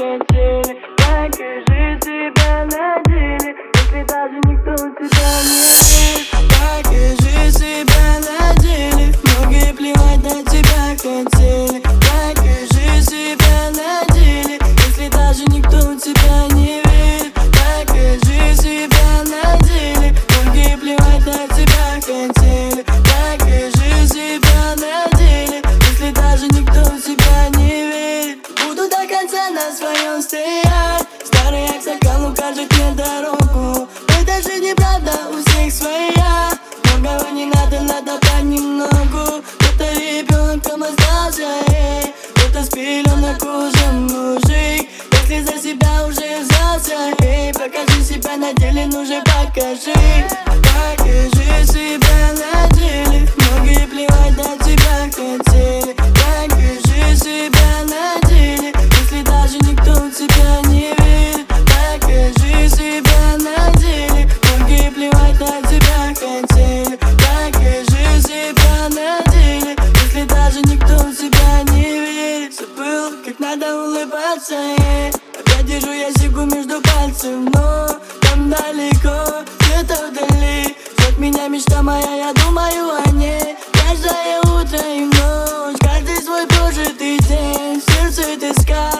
хотели. Покажи себя на деле, если даже никто в тебя не верит. Покажи себя на деле, многие плевать на тебя хотели. Покажи себя на деле, если даже никто в тебя не верит. Покажи себя на деле, многие плевать на тебя хотели. Покажи себя на деле, если даже никто в тебя не верит. Буду до конца на своем стоять, старый аксакал укажет мне дорогу. Это же неправда, у всех своя. Многого не надо, надо понемногу. Кто-то ребенком остался, кто-то с пеленок уже мужик. Если за себя уже взялся, покажи себя на деле, ну же покажи. Покажи себя на деле, многие плевать на тебя хотели. Покажи себя на деле, если даже никто в тебя не верит. Покажи себя на деле, многие плевать на тебя хотели. Покажи себя на деле, если даже никто в тебя не верит. Забыл, как надо улыбаться, опять держу я сигу между пальцев, но там далеко, где-то вдали ждет меня мечта моя, я думаю о ней каждое утро и ночь, каждый свой прожитый день в сердце тоска.